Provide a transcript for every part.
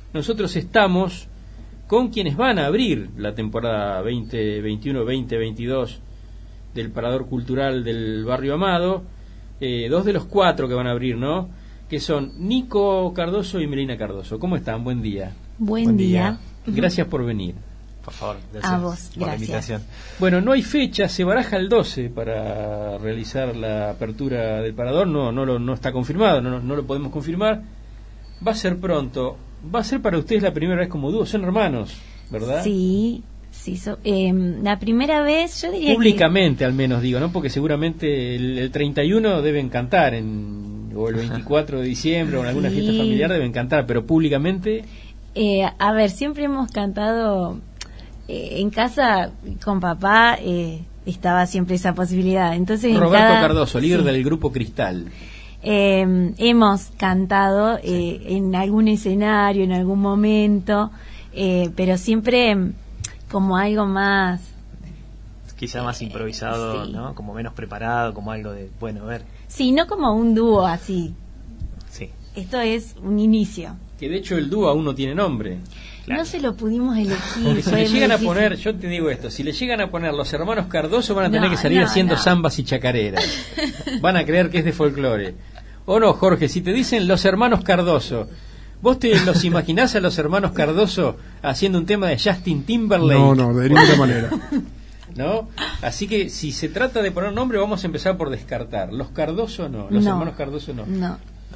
nosotros estamos con quienes van a abrir la temporada 2021-2022 del Parador Cultural del Barrio Amado, dos de los cuatro que van a abrir, ¿no? Que son Nico Cardoso y Melina Cardoso. ¿Cómo están? Buen día. Buen día. Gracias por venir. Por favor, gracias a vos, por la gracias. invitación. Bueno, no hay fecha, se baraja el 12 para realizar la apertura del Parador, no está confirmado, no lo podemos confirmar. Va a ser pronto. Va a ser para ustedes la primera vez como dúo, son hermanos, ¿verdad? Sí, la primera vez, yo diría públicamente al menos digo, ¿no? Porque seguramente el 31 deben cantar, o el 24 de diciembre o en alguna fiesta familiar deben cantar, pero públicamente... a ver, siempre hemos cantado en casa con papá, estaba siempre esa posibilidad. Entonces, Roberto Cardoso, líder del grupo Cristal. Hemos cantado en algún escenario, en algún momento, pero siempre como algo más... Quizá más improvisado, sí. ¿no? Como menos preparado, como algo de, bueno, a ver. Sí, no como un dúo así. Sí. Esto es un inicio. Que de hecho el dúo aún no tiene nombre. Claro. No se lo pudimos elegir. Porque si le llegan a poner, yo te digo esto, si le llegan a poner los hermanos Cardoso van a tener que salir haciendo zambas y chacareras. Van a creer que es de folclore. ¿O no, Jorge? Si te dicen los hermanos Cardoso, ¿vos te los imaginás a los hermanos Cardoso haciendo un tema de Justin Timberlake? No, de ninguna manera. ¿No? Así que si se trata de poner nombre vamos a empezar por descartar. Los Cardoso no, los hermanos Cardoso no. No.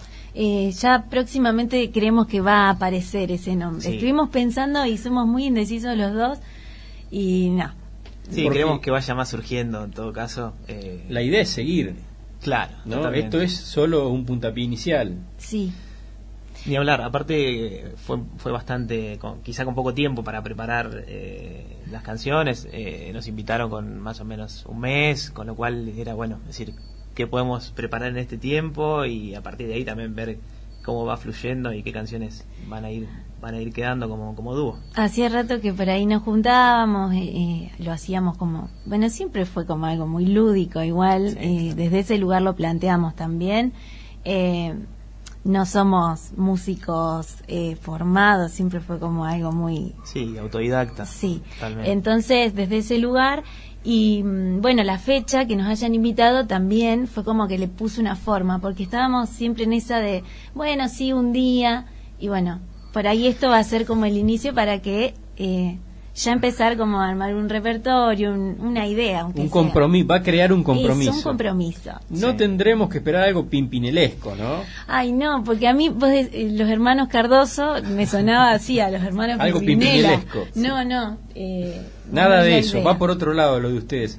Ya próximamente creemos que va a aparecer ese nombre. Sí. Estuvimos pensando y somos muy indecisos los dos y no. Sí, queremos que vaya más surgiendo en todo caso. La idea es seguir. Claro, ¿no? totalmente. Esto es solo un puntapié inicial. Sí. Ni hablar, aparte fue bastante, quizá con poco tiempo para preparar las canciones. Nos invitaron con más o menos un mes, con lo cual era bueno, es decir, qué podemos preparar en este tiempo y a partir de ahí también ver cómo va fluyendo y qué canciones van a ir quedando como dúo. Hacía rato que por ahí nos juntábamos, lo hacíamos como, bueno, siempre fue como algo muy lúdico igual, sí. Desde ese lugar lo planteamos también. No somos músicos formados, siempre fue como algo muy... Sí, autodidacta. Sí, totalmente. Entonces desde ese lugar... Y bueno, la fecha que nos hayan invitado también fue como que le puso una forma, porque estábamos siempre en esa de, bueno, sí, un día, y bueno, por ahí esto va a ser como el inicio para que ya empezar como a armar un repertorio, una idea. Aunque un compromiso, va a crear un compromiso. Es un compromiso. No tendremos que esperar algo pimpinelesco, ¿no? Ay, no, porque a mí los hermanos Cardoso me sonaba así, a los hermanos algo pimpinelesco. No, nada no de eso, idea. va por otro lado lo de ustedes.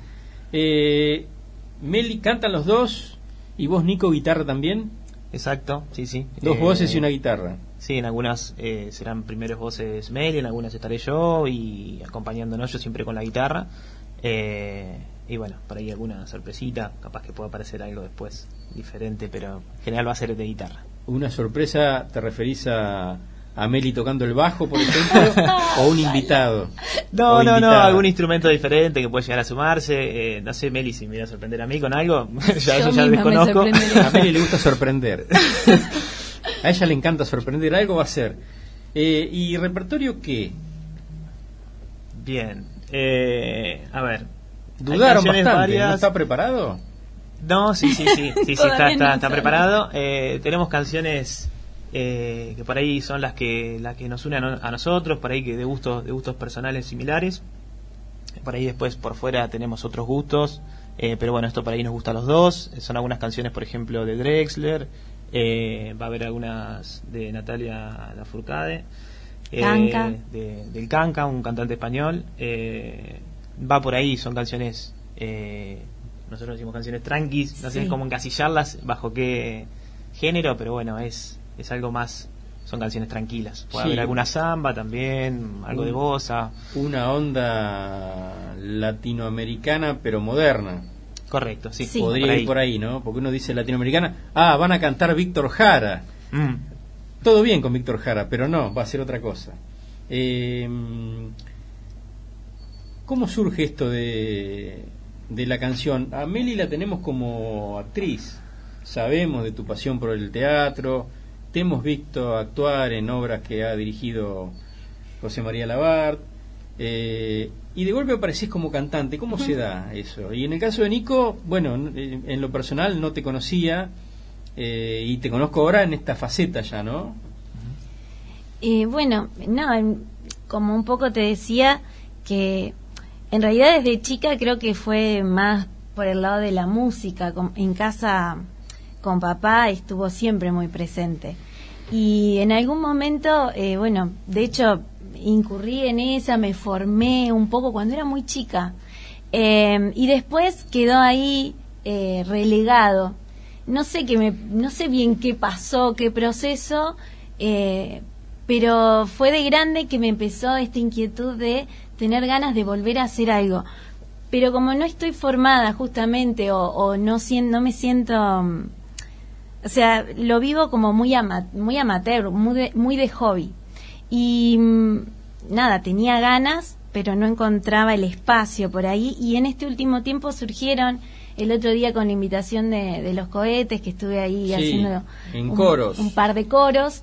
Meli, ¿cantan los dos? ¿Y vos, Nico, guitarra también? Exacto, sí. Dos voces y una guitarra. Sí, en algunas serán primeros voces Meli, en algunas estaré yo y acompañándonos yo siempre con la guitarra. Y bueno, por ahí alguna sorpresita, capaz que pueda aparecer algo después diferente, pero en general va a ser de guitarra. ¿Una sorpresa te referís a Meli tocando el bajo, por ejemplo, o un invitado? No, algún instrumento diferente que puede llegar a sumarse. No sé, Meli, si me iba a sorprender a mí con algo, eso ya desconozco. A Meli le gusta sorprender. A ella le encanta sorprender, algo va a ser. ¿Y repertorio qué? Bien, a ver. ¿Dudaron bastante? Varias... ¿No está preparado? No, sí, está preparado. Tenemos canciones que por ahí son las que nos unen a nosotros, por ahí que de gustos personales similares. Por ahí después por fuera tenemos otros gustos, pero bueno, esto por ahí nos gusta a los dos. Son algunas canciones, por ejemplo, de Drexler. Va a haber algunas de Natalia Lafourcade, del Canca, un cantante español. Va por ahí, son canciones, nosotros decimos canciones tranquis, no sé cómo encasillarlas bajo qué género, pero bueno, es algo más, son canciones tranquilas. Puede haber alguna samba también, algo de bossa. Una onda latinoamericana pero moderna. Correcto, sí. Podría ir por ahí, ¿no? Porque uno dice latinoamericana, van a cantar Víctor Jara. Todo bien con Víctor Jara, pero no, va a ser otra cosa. ¿Cómo surge esto de la canción? A Meli la tenemos como actriz, sabemos de tu pasión por el teatro, te hemos visto actuar en obras que ha dirigido José María Labart, y de golpe aparecés como cantante. ¿Cómo se da eso? Y en el caso de Nico, bueno, en lo personal no te conocía, y te conozco ahora en esta faceta ya, ¿no? Bueno, no, como un poco te decía, que en realidad desde chica creo que fue más por el lado de la música. En casa con papá estuvo siempre muy presente. Y en algún momento, bueno, de hecho incurrí en esa, me formé un poco cuando era muy chica. Y después quedó ahí relegado. No sé bien qué pasó, qué proceso, pero fue de grande que me empezó esta inquietud de tener ganas de volver a hacer algo. Pero como no estoy formada justamente, o no me siento, o sea, lo vivo como muy amateur, muy de hobby. Y nada, tenía ganas, pero no encontraba el espacio por ahí. Y en este último tiempo surgieron, el otro día con la invitación de los cohetes, que estuve ahí haciendo coros, un par de coros,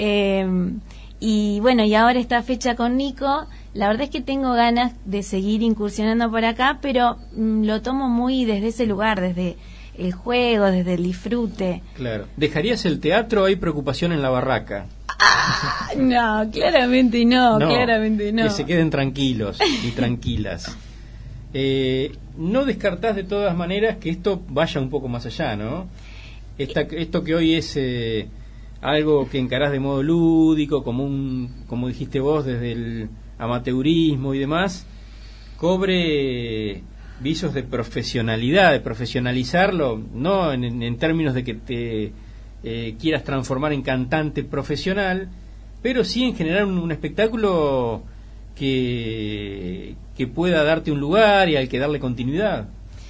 y bueno, y ahora esta fecha con Nico, la verdad es que tengo ganas de seguir incursionando por acá, pero lo tomo muy desde ese lugar, desde el juego, desde el disfrute. Claro. ¿Dejarías el teatro o hay preocupación en la barraca? No, claramente no, claramente no. Que se queden tranquilos y tranquilas. No descartás de todas maneras que esto vaya un poco más allá, ¿no? Esto que hoy es algo que encarás de modo lúdico, como dijiste vos, desde el amateurismo y demás, cobre visos de profesionalidad, de profesionalizarlo, no en términos de que te quieras transformar en cantante profesional, pero sí en generar un espectáculo que pueda darte un lugar y al que darle continuidad.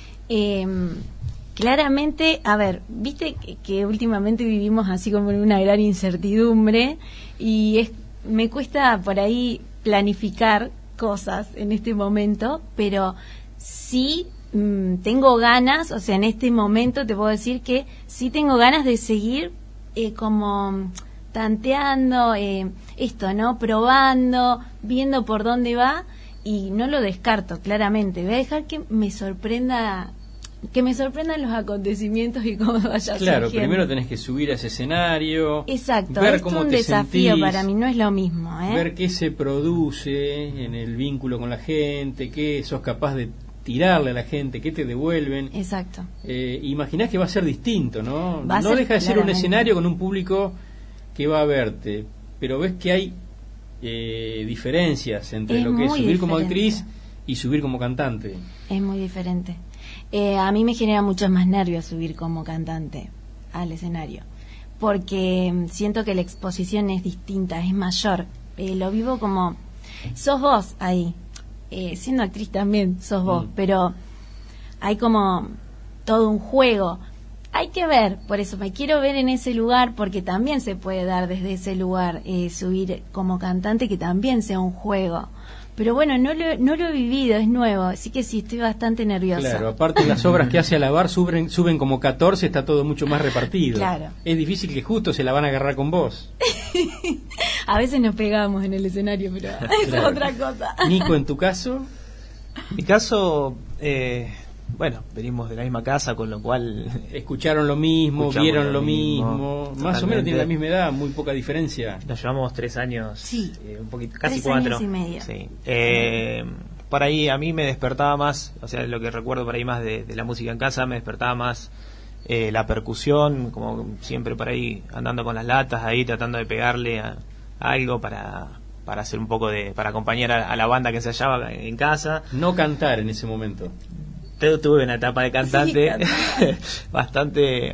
Claramente, a ver, viste que últimamente vivimos así como en una gran incertidumbre, y me cuesta por ahí planificar cosas en este momento, pero sí tengo ganas, o sea, en este momento te puedo decir que sí tengo ganas de seguir como tanteando esto, ¿no? Probando, viendo por dónde va, y no lo descarto, claramente. Voy a dejar que me sorprendan los acontecimientos y cómo vaya Claro, surgiendo. primero tenés que subir a ese escenario. Exacto, ver es cómo un te desafío sentís, para mí, no es lo mismo, ver qué se produce en el vínculo con la gente, qué sos capaz de tirarle a la gente, qué te devuelven. Exacto. Imaginás que va a ser distinto, ¿no? No deja de ser un escenario con un público que va a verte, pero ves que hay diferencias entre lo que es subir como actriz y subir como cantante. Es muy diferente. A mí me genera muchos más nervios subir como cantante al escenario, porque siento que la exposición es distinta, es mayor. Lo vivo como sos vos ahí, siendo actriz también sos vos, pero hay como todo un juego. Hay que ver, por eso me quiero ver en ese lugar, porque también se puede dar desde ese lugar, subir como cantante, que también sea un juego. Pero bueno, no lo he vivido, es nuevo, así que sí, estoy bastante nerviosa. Claro, aparte las obras que hace Labart suben como 14, está todo mucho más repartido. Claro. Es difícil que justo se la van a agarrar con vos. A veces nos pegamos en el escenario, pero es otra cosa. Nico, ¿en tu caso? En mi caso, bueno, venimos de la misma casa, con lo cual... Escucharon lo mismo, vieron lo mismo. Más o menos tienen la misma edad, muy poca diferencia. Nos llevamos 3 años, sí, un poquito, casi 3 4. años y medio. Sí. Por ahí a mí me despertaba más, o sea, lo que recuerdo por ahí más de la música en casa, me despertaba más la percusión, como siempre por ahí andando con las latas ahí, tratando de pegarle a algo para hacer un poco para acompañar a la banda que se hallaba en casa. No cantar en ese momento. Tuve una etapa de cantante, sí, bastante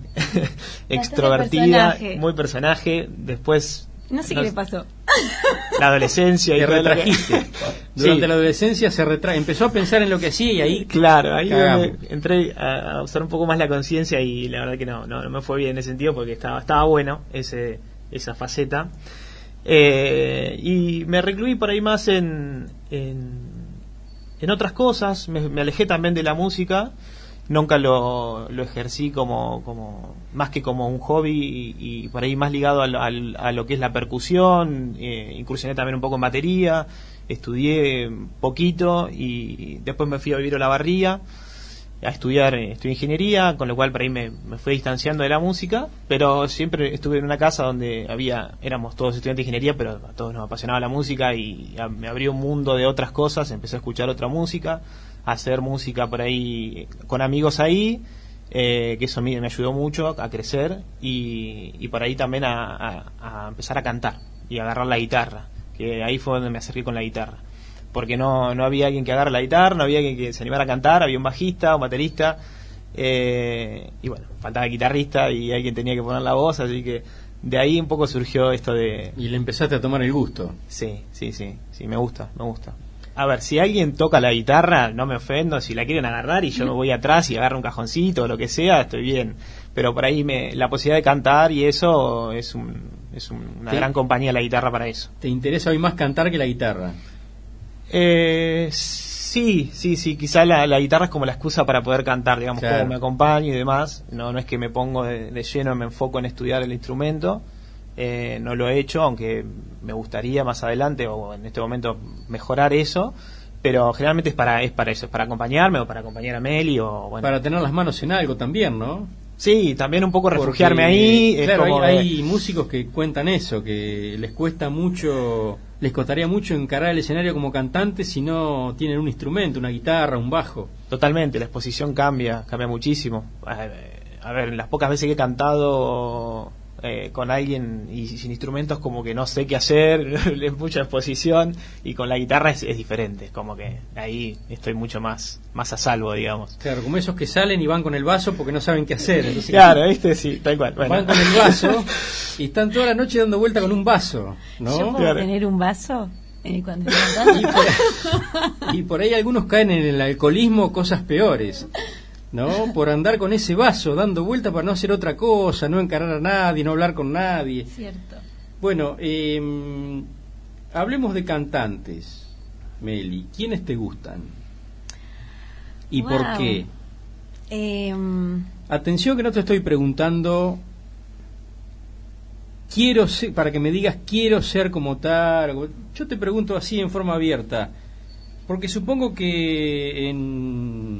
extrovertida, muy personaje. Después no sé qué le pasó. La adolescencia y te retrajiste. Durante la adolescencia empezó a pensar en lo que hacía, y ahí claro, ahí entré a usar un poco más la conciencia, y la verdad que no me fue bien en ese sentido, porque estaba bueno esa faceta, y me recluí por ahí más en otras cosas. Me alejé también de la música, nunca lo ejercí como más que como un hobby y por ahí más ligado a lo que es la percusión. Incursioné también un poco en batería, estudié poquito y después me fui a vivir a Olavarría a estudié ingeniería, con lo cual por ahí me fui distanciando de la música, pero siempre estuve en una casa donde éramos todos estudiantes de ingeniería, pero a todos nos apasionaba la música y me abrió un mundo de otras cosas. Empecé a escuchar otra música, a hacer música por ahí con amigos ahí, que eso me ayudó mucho a crecer y por ahí también a empezar a cantar y a agarrar la guitarra, que ahí fue donde me acerqué con la guitarra, porque no había alguien que agarre la guitarra, no había alguien que se animara a cantar, había un bajista, un baterista, y bueno, faltaba el guitarrista y alguien tenía que poner la voz, así que de ahí un poco surgió esto de... Y le empezaste a tomar el gusto. Sí, me gusta. A ver, si alguien toca la guitarra, no me ofendo, si la quieren agarrar y yo me voy atrás y agarro un cajoncito o lo que sea, estoy bien, pero por ahí la posibilidad de cantar y eso es una gran compañía la guitarra para eso. ¿Te interesa hoy más cantar que la guitarra? Sí, quizá la guitarra es como la excusa para poder cantar, digamos, claro, como me acompaño y demás. No es que me pongo de lleno, me enfoco en estudiar el instrumento, no lo he hecho, aunque me gustaría más adelante o en este momento mejorar eso, pero generalmente es para eso, es para acompañarme o para acompañar a Meli o bueno. Para tener las manos en algo también, ¿no? Sí, también un poco refugiarme ahí. Claro, es como hay músicos que cuentan eso, que les costaría mucho encarar el escenario como cantante si no tienen un instrumento, una guitarra, un bajo. Totalmente, la exposición cambia muchísimo. A ver, las pocas veces que he cantado con alguien y sin instrumentos, como que no sé qué hacer, es mucha exposición, y con la guitarra es diferente, como que ahí estoy mucho más a salvo, digamos. Claro, como esos que salen y van con el vaso porque no saben qué hacer. Entonces, claro, sí, tal cual. Bueno. Van con el vaso y están toda la noche dando vuelta con un vaso, ¿no? ¿Yo puedo tener un vaso? Cuando y por ahí algunos caen en el alcoholismo, cosas peores, ¿no? Por andar con ese vaso dando vuelta para no hacer otra cosa, no encarar a nadie, no hablar con nadie. Cierto. Bueno, hablemos de cantantes, Meli. ¿Quiénes te gustan? ¿Y por qué? Atención, que no te estoy preguntando quiero ser, para que me digas quiero ser como tal. Yo te pregunto así en forma abierta, porque supongo que en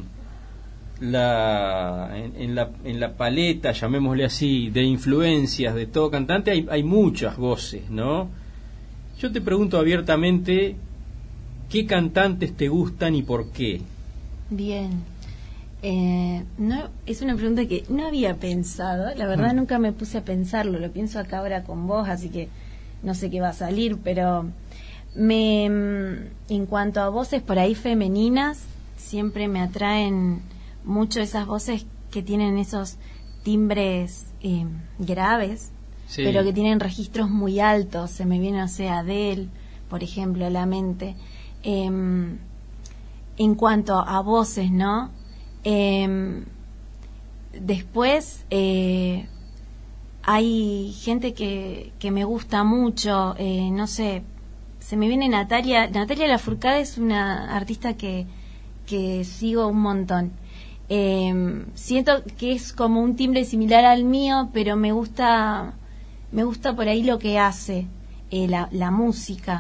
la paleta, llamémosle así, de influencias de todo cantante hay muchas voces, ¿no? Yo te pregunto abiertamente, ¿qué cantantes te gustan y por qué? Bien, no, es una pregunta que no había pensado, la verdad nunca me puse a pensarlo, lo pienso acá ahora con vos, así que no sé qué va a salir, pero en cuanto a voces por ahí femeninas, siempre me atraen mucho esas voces que tienen esos timbres graves, sí, pero que tienen registros muy altos. Se me viene, o sea, Adele, por ejemplo, a la mente. En cuanto a voces, ¿no? Después hay gente que me gusta mucho, no sé, se me viene Natalia Lafourcade, es una artista que sigo un montón. Siento que es como un timbre similar al mío, pero me gusta por ahí lo que hace, la música.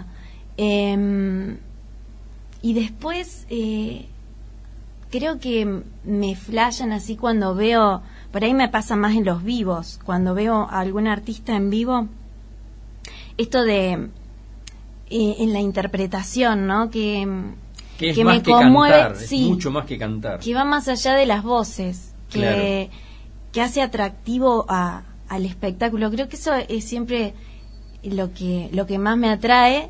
Y después creo que me flashan así cuando veo, por ahí me pasa más en los vivos, cuando veo a algún artista en vivo, esto de en la interpretación, ¿no? Que me conmueve, cantar, sí, es mucho más que cantar, que va más allá de las voces, que hace atractivo al espectáculo. Creo que eso es siempre lo que más me atrae,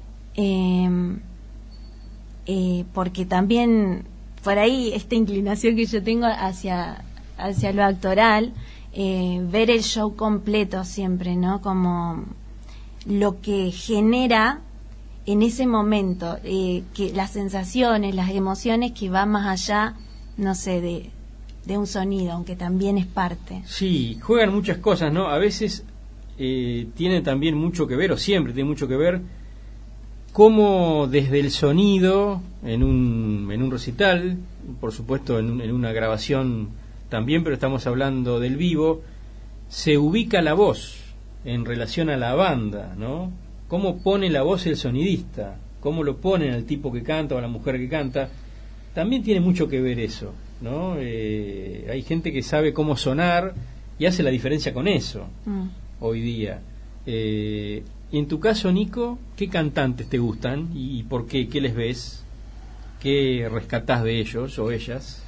porque también por ahí esta inclinación que yo tengo hacia lo actoral, ver el show completo siempre, ¿no? Como lo que genera en ese momento, que las sensaciones, las emociones, que va más allá, no sé, de un sonido, aunque también es parte. Sí, juegan muchas cosas, ¿no? A veces tiene también mucho que ver, o siempre tiene mucho que ver, cómo desde el sonido, en un recital, por supuesto en una grabación también, pero estamos hablando del vivo, se ubica la voz en relación a la banda, ¿no? ¿Cómo pone la voz el sonidista? ¿Cómo lo ponen al tipo que canta o a la mujer que canta? También tiene mucho que ver eso, ¿no? Hay gente que sabe cómo sonar y hace la diferencia con eso hoy día. Y en tu caso, Nico, ¿qué cantantes te gustan y por qué? ¿Qué les ves? ¿Qué rescatás de ellos o ellas?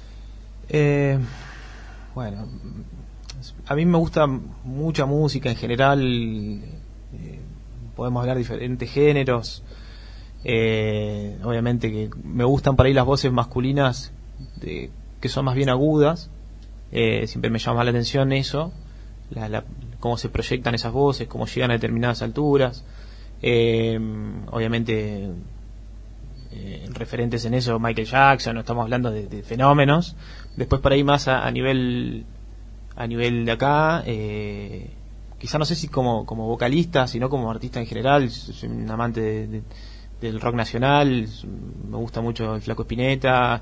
Bueno, a mí me gusta mucha música en general. Podemos hablar de diferentes géneros. Obviamente que me gustan por ahí las voces masculinas que son más bien agudas. Siempre me llama la atención eso, cómo se proyectan esas voces, cómo llegan a determinadas alturas. Obviamente referentes en eso, Michael Jackson, no estamos hablando de fenómenos. Después por ahí más a nivel de acá, quizá no sé si como vocalista, sino como artista en general. Soy un amante del rock nacional, me gusta mucho el Flaco Spinetta,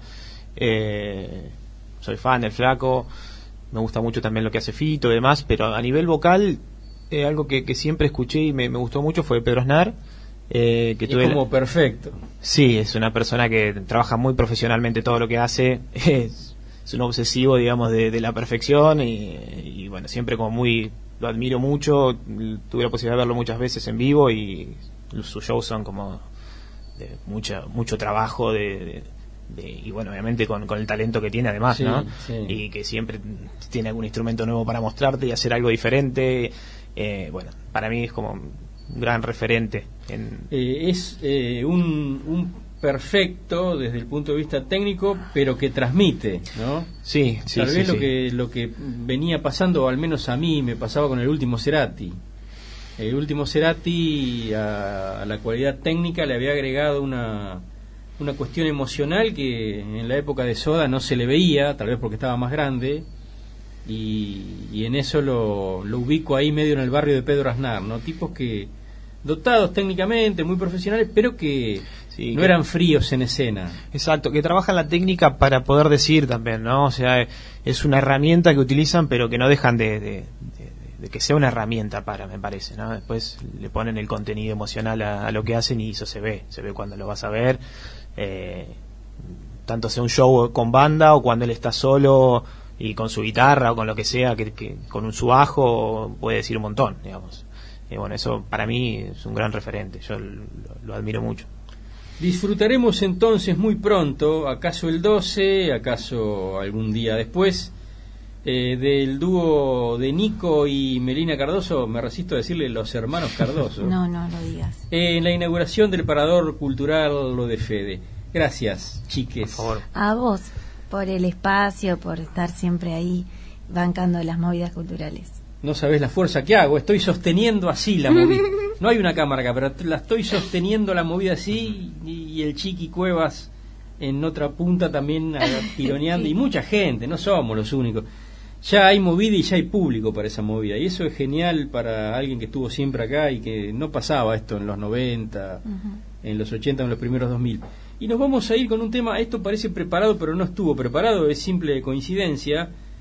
soy fan del Flaco, me gusta mucho también lo que hace Fito y demás, pero a nivel vocal, algo que siempre escuché y me gustó mucho fue Pedro Aznar. Que es como perfecto. Sí, es una persona que trabaja muy profesionalmente todo lo que hace, es un obsesivo, digamos, de la perfección y bueno, siempre como lo admiro mucho. Tuve la posibilidad de verlo muchas veces en vivo y sus shows son como de mucho trabajo y bueno, obviamente con el talento que tiene además, sí, ¿no? Sí. Y que siempre tiene algún instrumento nuevo para mostrarte y hacer algo diferente. Bueno, para mí es como un gran referente. Es un perfecto desde el punto de vista técnico, pero que transmite, ¿no? Sí, Tal vez lo que venía pasando, o al menos a mí me pasaba con el último Cerati. El último Cerati a la cualidad técnica le había agregado una cuestión emocional que en la época de Soda no se le veía, tal vez porque estaba más grande, y en eso lo ubico ahí medio en el barrio de Pedro Aznar, ¿no? Tipos que dotados técnicamente, muy profesionales, pero que no eran fríos en escena. Exacto, que trabajan la técnica para poder decir también, ¿no? O sea, es una herramienta que utilizan, pero que no dejan de que sea una herramienta me parece, ¿no? Después le ponen el contenido emocional a lo que hacen y eso se ve cuando lo vas a ver, tanto sea un show con banda o cuando él está solo y con su guitarra o con lo que sea, que con un subajo puede decir un montón, digamos. Bueno, eso para mí es un gran referente, yo lo admiro mucho. Disfrutaremos entonces muy pronto, acaso el 12, acaso algún día después, del dúo de Nico y Melina Cardoso. Me resisto a decirle los hermanos Cardoso. No lo digas. En la inauguración del Parador Cultural Lo de Fede. Gracias, chiques. Por favor. A vos, por el espacio, por estar siempre ahí bancando las movidas culturales. No sabés la fuerza que hago, estoy sosteniendo así la movida. No hay una cámara acá, pero la estoy sosteniendo la movida así, y el Chiqui Cuevas en otra punta también tironeando, sí. Y mucha gente, no somos los únicos. Ya hay movida y ya hay público para esa movida, y eso es genial para alguien que estuvo siempre acá y que no pasaba esto en los 90, en los 80, en los primeros 2000. Y nos vamos a ir con un tema, esto parece preparado pero no estuvo preparado, es simple coincidencia.